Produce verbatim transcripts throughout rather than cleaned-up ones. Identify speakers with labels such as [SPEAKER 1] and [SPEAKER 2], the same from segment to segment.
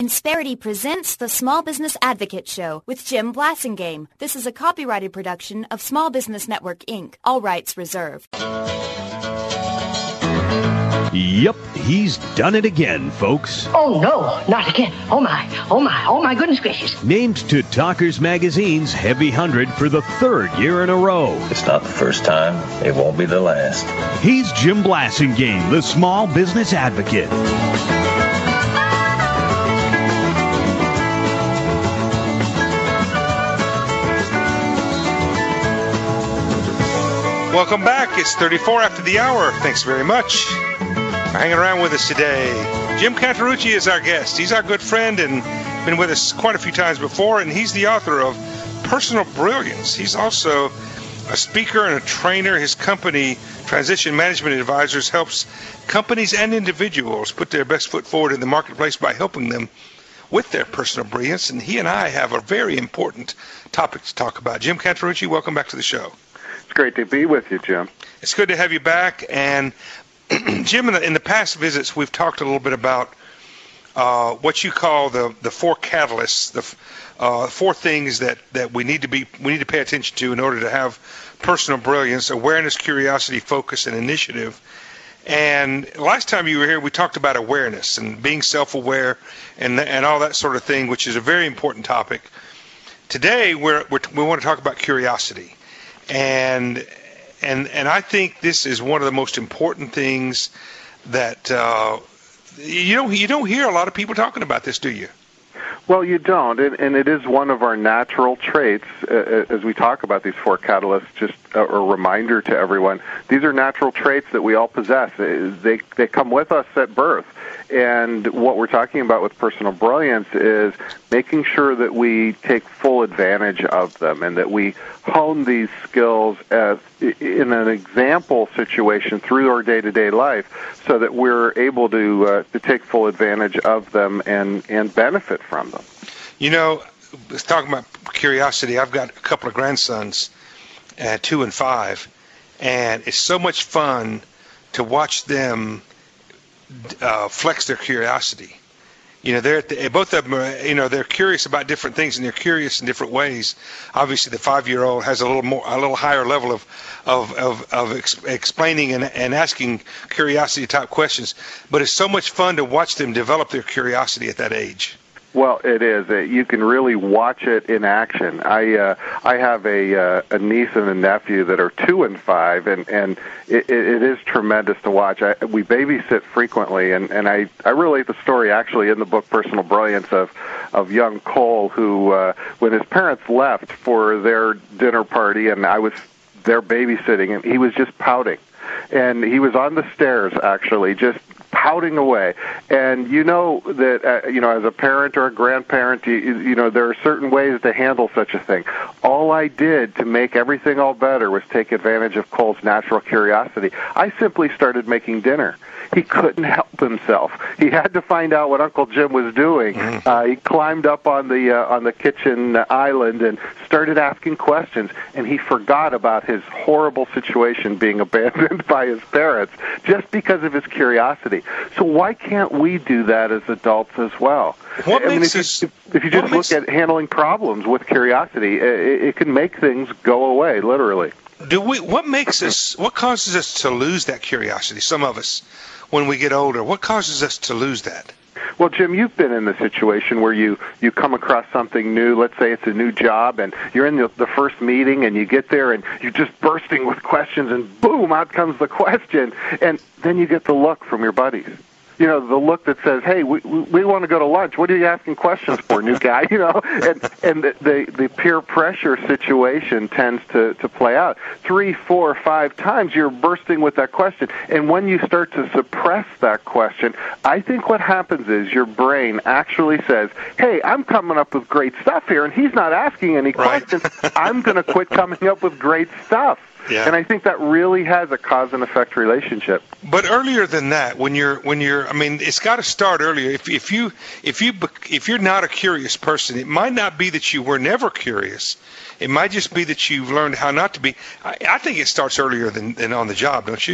[SPEAKER 1] Insperity presents the Small Business Advocate Show with Jim Blasingame. This is a copyrighted production of Small Business Network, Incorporated. All rights reserved.
[SPEAKER 2] Yep, he's done it again, folks.
[SPEAKER 3] Oh, no, not again. Oh, my, oh, my, oh, my goodness gracious.
[SPEAKER 2] Named to Talkers Magazine's Heavy one hundred for the third year in a row.
[SPEAKER 4] It's not the first time. It won't be the last.
[SPEAKER 2] He's Jim Blasingame, the Small Business Advocate.
[SPEAKER 5] Welcome back. It's thirty-four after the hour. Thanks very much for hanging around with us today. Jim Cantarucci is our guest. He's our good friend and been with us quite a few times before, and he's the author of Personal Brilliance. He's also a speaker and a trainer. His company, Transition Management Advisors, helps companies and individuals put their best foot forward in the marketplace by helping them with their personal brilliance. And he and I have a very important topic to talk about. Jim Cantarucci, welcome back to the show.
[SPEAKER 6] It's great to be with you, Jim.
[SPEAKER 5] It's good to have you back. And Jim, in the, in the past visits, we've talked a little bit about uh, what you call the, the four catalysts, the uh, four things that, that we need to be we need to pay attention to in order to have personal brilliance: awareness, curiosity, focus, and initiative. And last time you were here, we talked about awareness and being self-aware and and all that sort of thing, which is a very important topic. Today, we're, we're we want to talk about curiosity. And and and I think this is one of the most important things that uh, you don't you don't hear a lot of people talking about this, do you?
[SPEAKER 6] Well, you don't, and, and it is one of our natural traits. Uh, as we talk about these four catalysts, just a, a reminder to everyone: these are natural traits that we all possess. They they come with us at birth. And what we're talking about with personal brilliance is making sure that we take full advantage of them and that we hone these skills as in an example situation through our day-to-day life so that we're able to uh, to take full advantage of them and, and benefit from them.
[SPEAKER 5] You know, talking about curiosity, I've got a couple of grandsons, uh, two and five, and it's so much fun to watch them Uh, flex their curiosity. You know, they're at the, both of them are, you know, they're curious about different things, and they're curious in different ways. Obviously, the five-year-old has a little more, a little higher level of of of, of ex- explaining and, and asking curiosity-type questions. But it's so much fun to watch them develop their curiosity at that age.
[SPEAKER 6] Well, it is. You can really watch it in action. I uh, I have a uh, a niece and a nephew that are two and five, and and it, it is tremendous to watch. I, we babysit frequently, and, and I, I relate the story actually in the book Personal Brilliance of of young Cole, who uh, when his parents left for their dinner party, and I was there babysitting, and he was just pouting, and he was on the stairs actually just pouting away. And you know that, uh, you know, as a parent or a grandparent, you, you know, there are certain ways to handle such a thing. All I did to make everything all better was take advantage of Cole's natural curiosity. I simply started making dinner. He couldn't help himself. He had to find out what Uncle Jim was doing. Uh, he climbed up on the uh, on the kitchen island and started asking questions, and he forgot about his horrible situation being abandoned by his parents just because of his curiosity. So why can't we do that as adults as well?
[SPEAKER 5] What
[SPEAKER 6] I mean,
[SPEAKER 5] makes
[SPEAKER 6] if,
[SPEAKER 5] us,
[SPEAKER 6] you, if you just look at handling problems with curiosity, it, it can make things go away, literally.
[SPEAKER 5] Do we? What makes us? What causes us to lose that curiosity? Some of us, when we get older, what causes us to lose that?
[SPEAKER 6] Well, Jim, you've been in the situation where you, you come across something new. Let's say it's a new job, and you're in the, the first meeting, and you get there, and you're just bursting with questions, and boom, out comes the question. And then you get the look from your buddies. You know, the look that says, hey, we we want to go to lunch. What are you asking questions for, new guy? You know, and and the, the, the peer pressure situation tends to, to play out. Three, four, five times you're bursting with that question. And when you start to suppress that question, I think what happens is your brain actually says, hey, I'm coming up with great stuff here, and he's not asking any
[SPEAKER 5] Right.
[SPEAKER 6] questions. I'm going to quit coming up with great stuff.
[SPEAKER 5] Yeah.
[SPEAKER 6] And I think that really has a cause and effect relationship.
[SPEAKER 5] But earlier than that, when you're when you're, I mean, it's got to start earlier. If if you if you if you're not a curious person, it might not be that you were never curious. It might just be that you've learned how not to be. I, I think it starts earlier than, than on the job, don't you?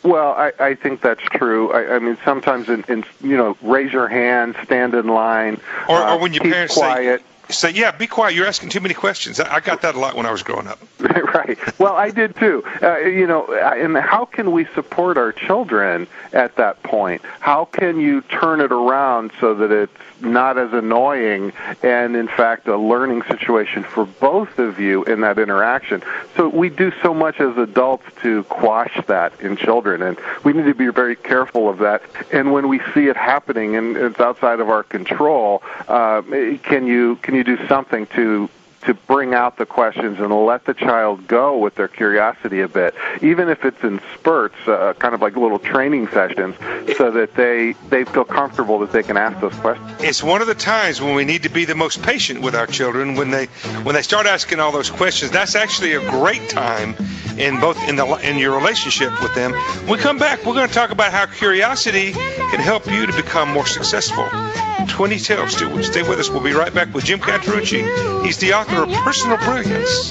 [SPEAKER 6] Well, I, I think that's true. I, I mean, sometimes, in, in you know, raise your hand, stand in line,
[SPEAKER 5] or,
[SPEAKER 6] uh,
[SPEAKER 5] or when your
[SPEAKER 6] keep
[SPEAKER 5] parents
[SPEAKER 6] quiet.
[SPEAKER 5] say, say, yeah, be quiet, you're asking too many questions. I got that a lot when I was growing up.
[SPEAKER 6] Right. Well, I did too. Uh, you know, and how can we support our children at that point? How can you turn it around so that it's not as annoying and, in fact, a learning situation for both of you in that interaction? So we do so much as adults to quash that in children, and we need to be very careful of that. And when we see it happening and it's outside of our control, uh, can you can you do something to to bring out the questions and let the child go with their curiosity a bit, even if it's in spurts, uh, kind of like little training sessions, so that they, they feel comfortable that they can ask those questions.
[SPEAKER 5] It's one of the times when we need to be the most patient with our children. When they when they start asking all those questions, that's actually a great time in both in the in your relationship with them. When we come back, we're going to talk about how curiosity can help you to become more successful. twenty Tell, stay with us. We'll be right back with Jim Cantarucci. He's the author of Personal Brilliance.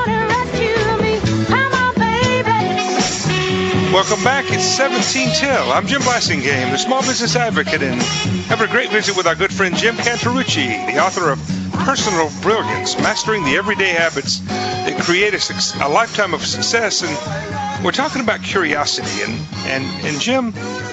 [SPEAKER 5] Welcome back. It's seventeen Tell. I'm Jim Blassingame, the small business advocate, and having a great visit with our good friend Jim Cantarucci, the author of Personal Brilliance, Mastering the Everyday Habits that Create a, su- a Lifetime of Success. And we're talking about curiosity. And, and, and Jim,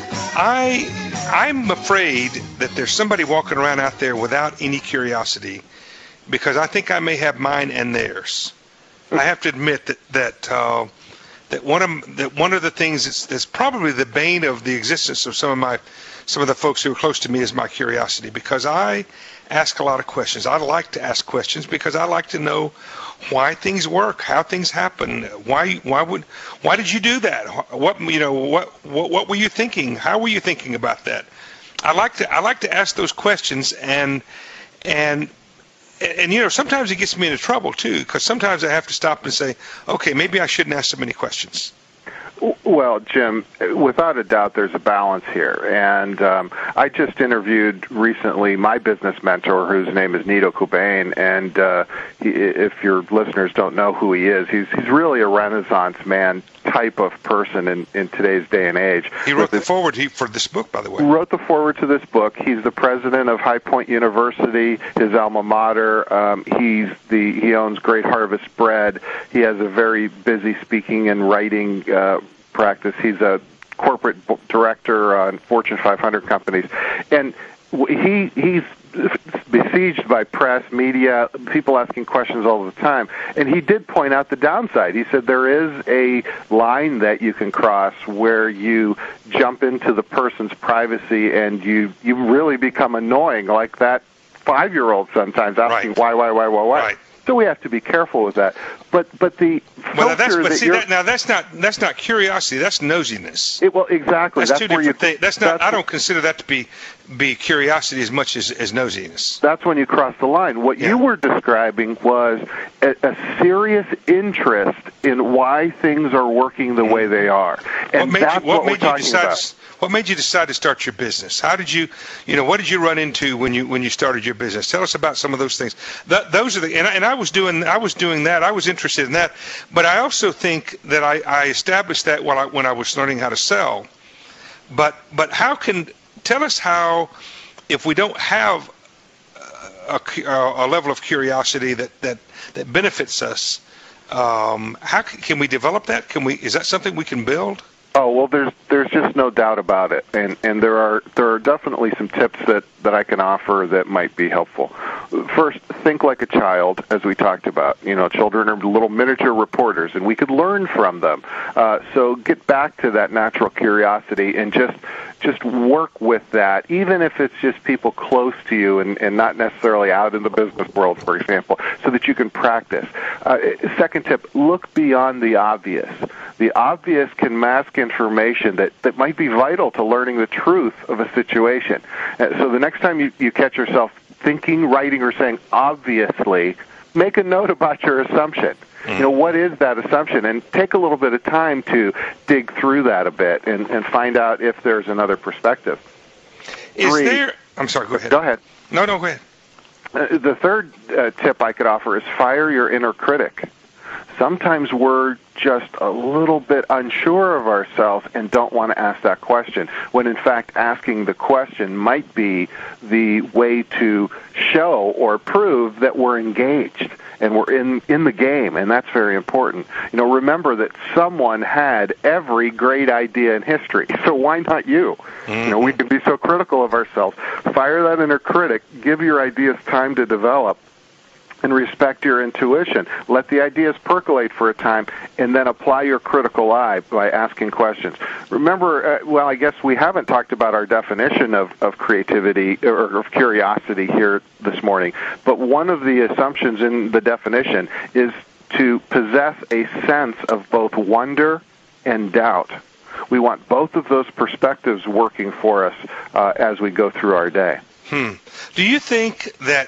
[SPEAKER 5] I, I'm afraid that there's somebody walking around out there without any curiosity, because I think I may have mine and theirs. I have to admit that that uh, that one of that one of the things that's, that's probably the bane of the existence of some of my some of the folks who are close to me is my curiosity, because I ask a lot of questions. I like to ask questions because I like to know why things work, how things happen. Why why would why did you do that? What you know what what what were you thinking? How were you thinking about that? I like to I like to ask those questions, and and and you know sometimes it gets me into trouble too, because sometimes I have to stop and say, okay, maybe I shouldn't ask so many questions.
[SPEAKER 6] Well, Jim, without a doubt, there's a balance here. And um, I just interviewed recently my business mentor, whose name is Nido Qubein. And uh, he, if your listeners don't know who he is, he's he's really a Renaissance man type of person in, in today's day and age.
[SPEAKER 5] He wrote the foreword for this book, by the way.
[SPEAKER 6] Wrote the foreword to this book. He's the president of High Point University, his alma mater. Um, he's the he owns Great Harvest Bread. He has a very busy speaking and writing uh, practice. He's a corporate director on Fortune five hundred companies, and he he's besieged by press, media, people asking questions all the time. And he did point out the downside. He said there is a line that you can cross where you jump into the person's privacy and you you really become annoying, like that five-year-old sometimes asking
[SPEAKER 5] right.
[SPEAKER 6] why, why, why, why, why.
[SPEAKER 5] Right.
[SPEAKER 6] So we have to be careful with that. But but the
[SPEAKER 5] well, now that's but
[SPEAKER 6] that
[SPEAKER 5] see that, now that's not that's not curiosity. That's nosiness.
[SPEAKER 6] It, well, exactly.
[SPEAKER 5] That's,
[SPEAKER 6] that's
[SPEAKER 5] two
[SPEAKER 6] where
[SPEAKER 5] different
[SPEAKER 6] you,
[SPEAKER 5] things. That's not.
[SPEAKER 6] that's
[SPEAKER 5] I don't consider that to be be curiosity as much as, as nosiness.
[SPEAKER 6] That's when you cross the line. What
[SPEAKER 5] yeah.
[SPEAKER 6] you were describing was a, a serious interest in why things are working the mm-hmm. way they are, and
[SPEAKER 5] what made
[SPEAKER 6] that's
[SPEAKER 5] you, what
[SPEAKER 6] what
[SPEAKER 5] made
[SPEAKER 6] we're talking
[SPEAKER 5] you decide?
[SPEAKER 6] about.
[SPEAKER 5] To, what made you decide to start your business? How did you, you know, what did you run into when you when you started your business? Tell us about some of those things. That, those are the and I, and I was doing I was doing that. I was interested in that, but I also think that I, I established that while I, when I was learning how to sell. But but how can tell us how, if we don't have a, a, a level of curiosity that, that, that benefits us, um, how can, can we develop that? Can we? Is that something we can build?
[SPEAKER 6] Oh well, there's there's just no doubt about it, and and there are there are definitely some tips that, that I can offer that might be helpful. First, think like a child, as we talked about. You know, children are little miniature reporters, and we could learn from them. Uh, so get back to that natural curiosity and just just work with that, even if it's just people close to you and, and not necessarily out in the business world, for example, so that you can practice. Uh, second tip, look beyond the obvious. The obvious can mask information that, that might be vital to learning the truth of a situation. Uh, so the next time you, you catch yourself thinking, writing, or saying obviously, make a note about your assumption. You know, what is that assumption? And take a little bit of time to dig through that a bit and, and find out if there's another perspective.
[SPEAKER 5] Is
[SPEAKER 6] Three,
[SPEAKER 5] there... I'm sorry, go ahead.
[SPEAKER 6] Go ahead.
[SPEAKER 5] No, no, go ahead.
[SPEAKER 6] Uh, the third uh, tip I could offer is fire your inner critic. sometimes we're just a little bit unsure of ourselves and don't want to ask that question, when in fact asking the question might be the way to show or prove that we're engaged and we're in, in the game, and that's very important. You know, remember that someone had every great idea in history, so why not you? Mm-hmm. You know, we can be so critical of ourselves. Fire that inner critic, give your ideas time to develop, and respect your intuition. Let the ideas percolate for a time, and then apply your critical eye by asking questions. Remember, uh, well, I guess we haven't talked about our definition of, of creativity or of curiosity here this morning, but one of the assumptions in the definition is to possess a sense of both wonder and doubt. We want both of those perspectives working for us uh, as we go through our day.
[SPEAKER 5] Hmm. Do you think that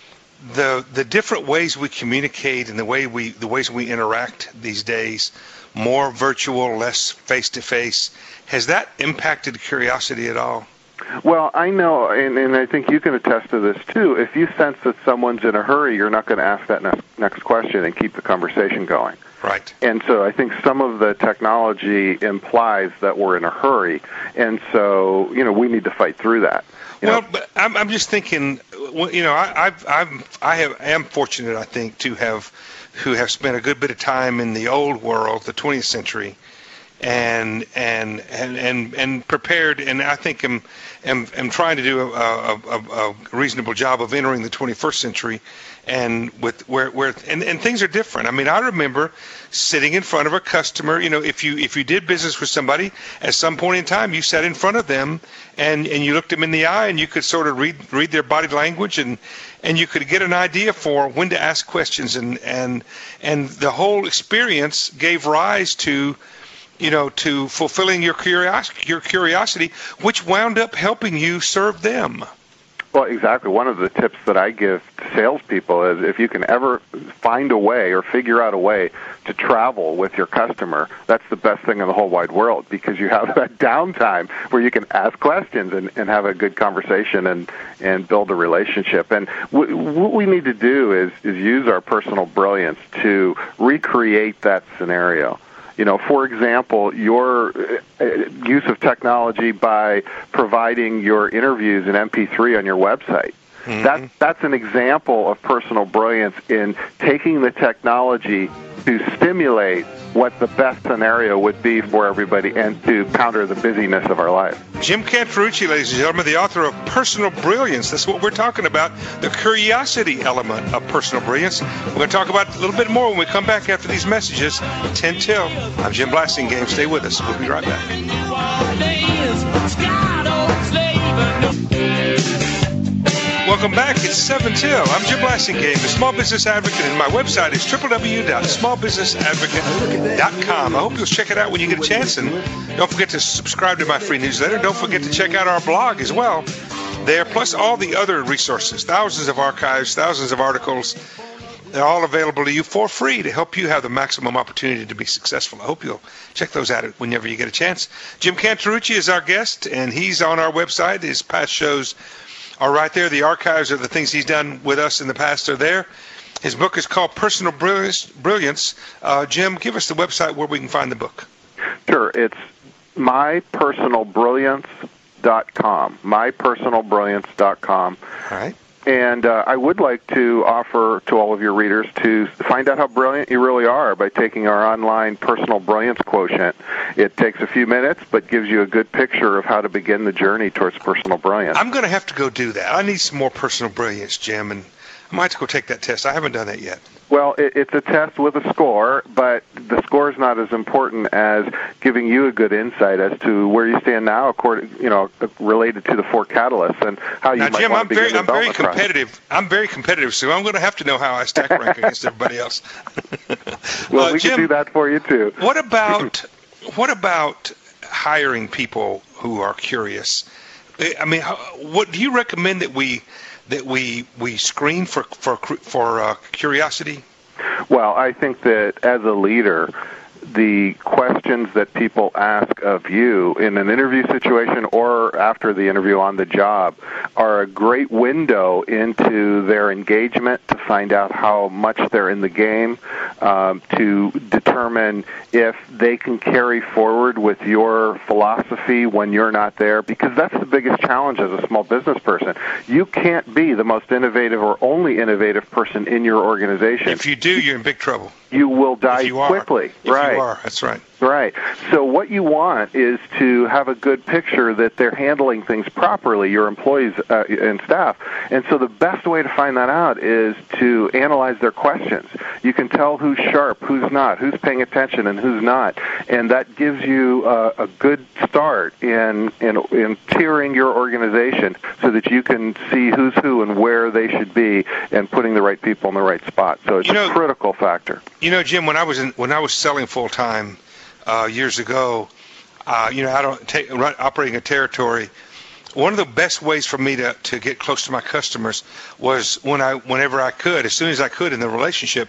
[SPEAKER 5] the the different ways we communicate and the way we the ways we interact these days, more virtual, less face to face, has that impacted curiosity at all?
[SPEAKER 6] Well, I know, and, and I think you can attest to this too. If you sense that someone's in a hurry, you're not going to ask that next, next question and keep the conversation going.
[SPEAKER 5] Right.
[SPEAKER 6] And so I think some of the technology implies that we're in a hurry, and so you know we need to fight through that. You
[SPEAKER 5] well,
[SPEAKER 6] know?
[SPEAKER 5] but I'm, I'm just thinking, you know, I, I've, I'm, I have, am fortunate, I think, to have, who have spent a good bit of time in the old world, the twentieth century, and and and and, and prepared, and I think am, am, am trying to do a, a, a, a reasonable job of entering the twenty-first century, and with where where and, and things are different. I mean, I remember sitting in front of a customer. You know, if you if you did business with somebody, at some point in time, you sat in front of them and, and you looked them in the eye, and you could sort of read read their body language, and and you could get an idea for when to ask questions, and and and the whole experience gave rise to, you know, to fulfilling your curiosity, your curiosity, which wound up helping you serve them.
[SPEAKER 6] Well, exactly. One of the tips that I give to salespeople is if you can ever find a way or figure out a way to travel with your customer, that's the best thing in the whole wide world, because you have that downtime where you can ask questions and, and have a good conversation and, and build a relationship. And w- what we need to do is, is use our personal brilliance to recreate that scenario. You know, for example, your use of technology by providing your interviews in M P three on your website. Mm-hmm. That, that's an example of personal brilliance in taking the technology to stimulate what the best scenario would be for everybody and to counter the busyness of our life.
[SPEAKER 5] Jim Cantarucci, ladies and gentlemen, the author of Personal Brilliance. That's what we're talking about, the curiosity element of personal brilliance. We're going to talk about it a little bit more when we come back after these messages. ten till. I'm Jim Blasingame. Stay with us. We'll be right back. Welcome back. It's seven till. I'm Jim Blasingame, the Small Business Advocate, and my website is w w w dot small business advocate dot com. I hope you'll check it out when you get a chance, and don't forget to subscribe to my free newsletter. Don't forget to check out our blog as well there, plus all the other resources, thousands of archives, thousands of articles. They're all available to you for free to help you have the maximum opportunity to be successful. I hope you'll check those out whenever you get a chance. Jim Cantarucci is our guest, and he's on our website. His past shows are right there. The archives of the things he's done with us in the past are there. His book is called Personal Brilliance. Brilliance. Uh, Jim, give us the website where we can find the book.
[SPEAKER 6] Sure. It's my personal brilliance dot com. my personal brilliance dot com.
[SPEAKER 5] All right.
[SPEAKER 6] And uh, I would like to offer to all of your readers to find out how brilliant you really are by taking our online Personal Brilliance Quotient. It takes a few minutes, but gives you a good picture of how to begin the journey towards personal brilliance.
[SPEAKER 5] I'm going to have to go do that. I need some more personal brilliance, Jim, and I might have to go take that test. I haven't done that yet.
[SPEAKER 6] Well, it, it's a test with a score, but the score is not as important as giving you a good insight as to where you stand now, according, you know, related to the four catalysts and how you
[SPEAKER 5] now,
[SPEAKER 6] might
[SPEAKER 5] Jim,
[SPEAKER 6] want
[SPEAKER 5] I'm
[SPEAKER 6] to begin
[SPEAKER 5] very,
[SPEAKER 6] the
[SPEAKER 5] I'm very
[SPEAKER 6] development
[SPEAKER 5] competitive.
[SPEAKER 6] process.
[SPEAKER 5] I'm very competitive, so I'm going to have to know how I stack rank against everybody else.
[SPEAKER 6] Well,
[SPEAKER 5] uh,
[SPEAKER 6] we
[SPEAKER 5] Jim,
[SPEAKER 6] can do that for you too.
[SPEAKER 5] What about what about hiring people who are curious? I mean, how, what do you recommend that we that we we screen for for for uh, curiosity?
[SPEAKER 6] Well, I think that as a leader, the questions that people ask of you in an interview situation or after the interview on the job are a great window into their engagement to find out how much they're in the game, um, to determine if they can carry forward with your philosophy when you're not there, because that's the biggest challenge as a small business person. You can't be the most innovative or only innovative person in your organization.
[SPEAKER 5] If you do, you're in big trouble.
[SPEAKER 6] You will die
[SPEAKER 5] if you are.
[SPEAKER 6] quickly.
[SPEAKER 5] If
[SPEAKER 6] right.
[SPEAKER 5] you are, that's right.
[SPEAKER 6] Right. So what you want is to have a good picture that they're handling things properly, your employees uh, and staff. And so the best way to find that out is to analyze their questions. You can tell who's sharp, who's not, who's paying attention, and who's not. And that gives you uh, a good start in, in in tiering your organization so that you can see who's who and where they should be and putting the right people in the right spot. So it's you know, a critical factor.
[SPEAKER 5] You know, Jim, when I was in, when I was selling full time uh, years ago, uh, you know, I don't take run, operating a territory. One of the best ways for me to, to get close to my customers was when I, whenever I could, as soon as I could in the relationship,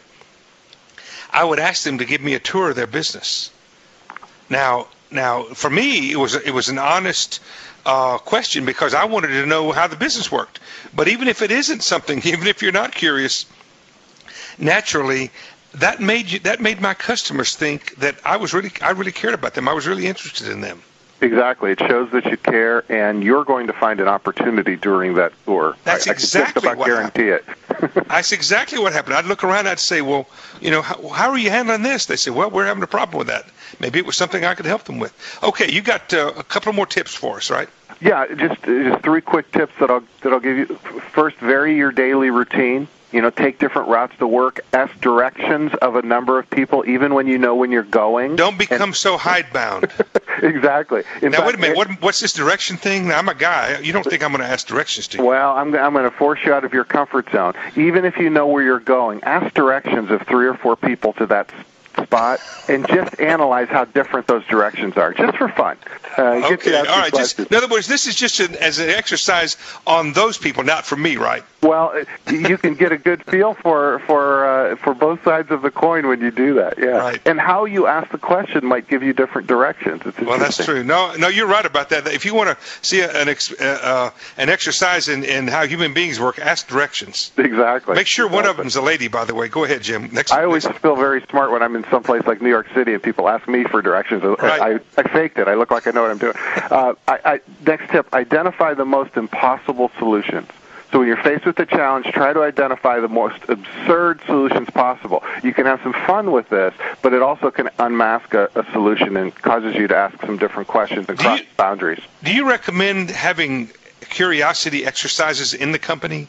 [SPEAKER 5] I would ask them to give me a tour of their business. Now, now for me, it was it was an honest uh, question because I wanted to know how the business worked. But even if it isn't something, even if you're not curious, naturally, that made you that made my customers think that I was really I really cared about them. I was really interested in them.
[SPEAKER 6] Exactly. It shows that you care, and you're going to find an opportunity during that tour.
[SPEAKER 5] That's
[SPEAKER 6] I,
[SPEAKER 5] exactly
[SPEAKER 6] I can just about
[SPEAKER 5] what
[SPEAKER 6] guarantee
[SPEAKER 5] happened.
[SPEAKER 6] it.
[SPEAKER 5] That's exactly what happened. I'd look around, I'd say, well, you know, how, how are you handling this? They say, well, we're having a problem with that. Maybe it was something I could help them with. Okay, you got uh, a couple more tips for us, right?
[SPEAKER 6] Yeah, just just three quick tips that I'll that I'll give you. First, vary your daily routine. You know, take different routes to work. Ask directions of a number of people, even when you know when you're going.
[SPEAKER 5] Don't become
[SPEAKER 6] and,
[SPEAKER 5] so hidebound.
[SPEAKER 6] Exactly. In
[SPEAKER 5] now,
[SPEAKER 6] fact,
[SPEAKER 5] wait a minute.
[SPEAKER 6] It,
[SPEAKER 5] what, what's this direction thing? Now, I'm a guy. You don't think I'm going to ask directions to you?
[SPEAKER 6] Well, I'm, I'm going to force you out of your comfort zone. Even if you know where you're going, ask directions of three or four people to that spot and just analyze how different those directions are, just for fun. Uh,
[SPEAKER 5] okay, all right. Just, in other words, this is just an, as an exercise on those people, not for me, right?
[SPEAKER 6] Well, you can get a good feel for for uh, for both sides of the coin when you do that, yeah.
[SPEAKER 5] Right.
[SPEAKER 6] And how you ask the question might give you different directions. It's
[SPEAKER 5] well, that's true. No, no, you're right about that. If you want to see an ex, uh, uh, an exercise in, in how human beings work, ask directions.
[SPEAKER 6] Exactly.
[SPEAKER 5] Make sure
[SPEAKER 6] exactly.
[SPEAKER 5] one of them's a lady, by the way. Go ahead, Jim. Next.
[SPEAKER 6] I always feel very smart when I'm in some place like New York City and people ask me for directions.
[SPEAKER 5] Right.
[SPEAKER 6] I, I faked it. I look like I know what I'm doing. Uh, I, I, next tip, identify the most impossible solutions. So when you're faced with a challenge, try to identify the most absurd solutions possible. You can have some fun with this, but it also can unmask a, a solution and causes you to ask some different questions and
[SPEAKER 5] do
[SPEAKER 6] cross
[SPEAKER 5] you,
[SPEAKER 6] boundaries.
[SPEAKER 5] Do you recommend having curiosity exercises in the company?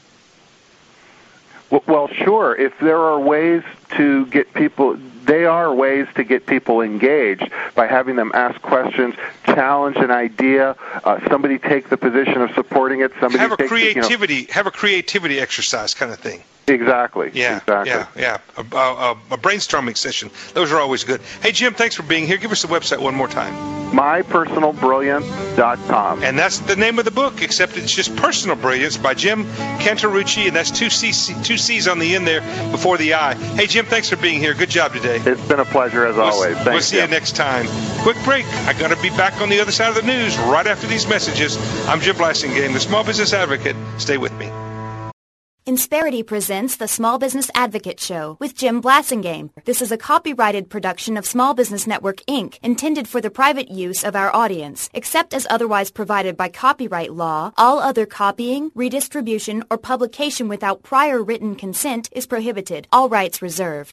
[SPEAKER 6] Well, sure. If there are ways to get people, they are ways to get people engaged by having them ask questions, challenge an idea, uh, somebody take the position of supporting it, somebody
[SPEAKER 5] have a
[SPEAKER 6] take
[SPEAKER 5] creativity,
[SPEAKER 6] the, you know,
[SPEAKER 5] have a creativity exercise kind of thing.
[SPEAKER 6] Exactly.
[SPEAKER 5] Yeah,
[SPEAKER 6] exactly.
[SPEAKER 5] yeah, yeah. A, a, a brainstorming session. Those are always good. Hey, Jim, thanks for being here. Give us the website one more time.
[SPEAKER 6] my personal brilliance dot com.
[SPEAKER 5] And that's the name of the book, except it's just Personal Brilliance by Jim Cantarucci, and that's two C's, two C's on the end there before the I. Hey, Jim, thanks for being here. Good job today.
[SPEAKER 6] It's been a pleasure as
[SPEAKER 5] we'll,
[SPEAKER 6] always. Thanks,
[SPEAKER 5] we'll see
[SPEAKER 6] Jim.
[SPEAKER 5] you next time. Quick break. I'm going to be back on the other side of the news right after these messages. I'm Jim Blasingame, the Small Business Advocate. Stay with me.
[SPEAKER 1] Insperity presents the Small Business Advocate Show with Jim Blasingame. This is a copyrighted production of Small Business Network, Incorporated, intended for the private use of our audience. Except as otherwise provided by copyright law, all other copying, redistribution, or publication without prior written consent is prohibited. All rights reserved.